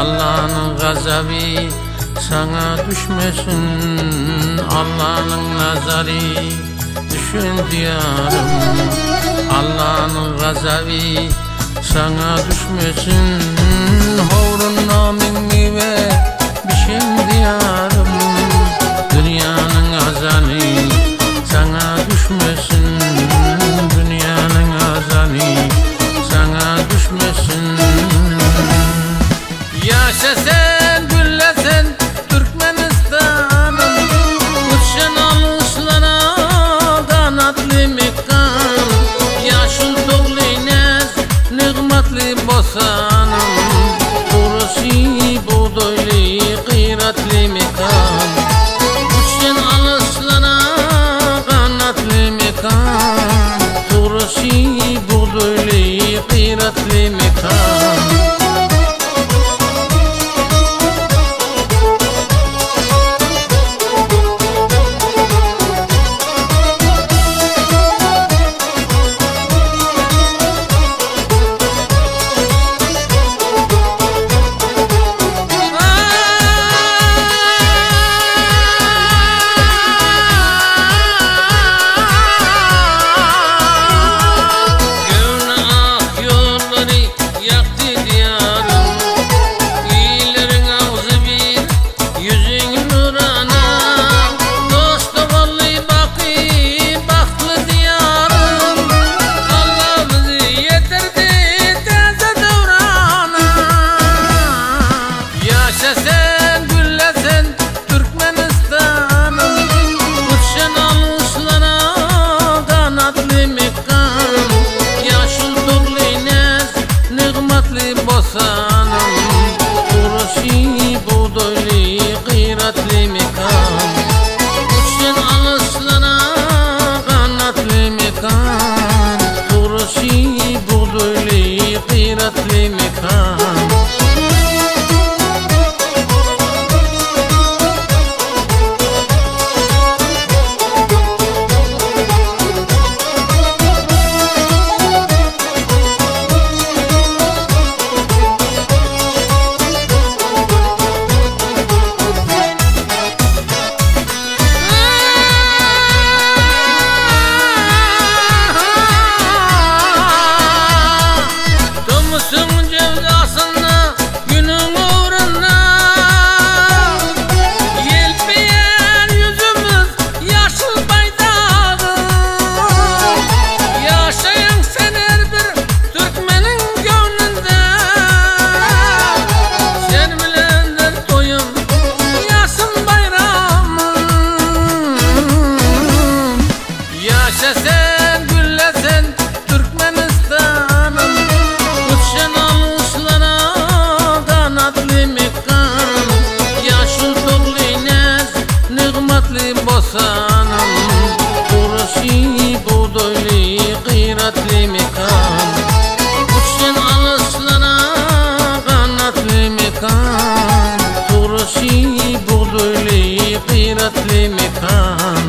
Allah'ın gazabı sana düşmesin, Allah'ın nazarı düşün diyarım. Allah'ın gazabı sana düşmesin, hovrun namini ve bişin diyarım. Dünyanın azanı sana düşmesin, dünyanın azanı sana düşmesin. Yaşa sen, gülle sen Türkmenistan'ım, uçan alışlara kanatlı mekan. Yaşıl toğlinez, nıgmatlı bosanım, burası buğdaylı kıyratlı mekan. Uçan alışlara kanatlı mekan, burası buğdaylı kıyratlı mekan. Sen gülle sen Türkmenistan'ım, uçan alışlara kanatlı mekan. Yaşıl toğlinez, nıgmatlı bosanım, burası buğdaylı kıyratlı mekan. Uçan alışlara kanatlı mekan, burası buğdaylı kıyratlı mekan. Yaşa sen, gülle sen Türkmenistan'ım, uçan alışlara kanatlı mekan. Yaşıl toğlinez, nıgmatlı bosanım, burası buğdaylı kıyratlı mekan. Uçan alışlara kanatlı mekan, burası buğdaylı kıyratlı mekan.